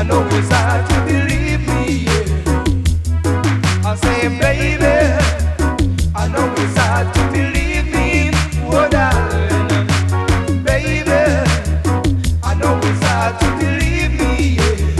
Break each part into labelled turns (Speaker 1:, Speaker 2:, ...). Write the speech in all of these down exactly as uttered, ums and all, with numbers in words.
Speaker 1: know it's hard to believe me. Yeah. I say, baby, I know it's hard to believe me. Oh, darling, baby, I know it's hard to believe me.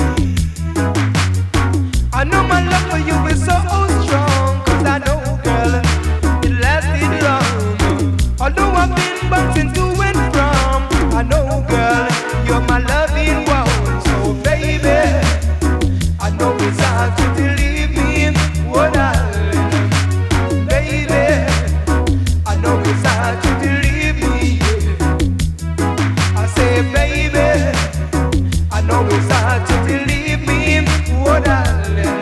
Speaker 1: Yeah. I know my love for you is so strong, 'cause I know, girl, it lasted long. Although I've been bouncing to and from, I know, girl, you're my loving one. So, baby, I know it's hard to believe me. Oh, darling, baby, I know it's hard to believe me. I say, baby, I know it's hard to believe me. Oh, darling.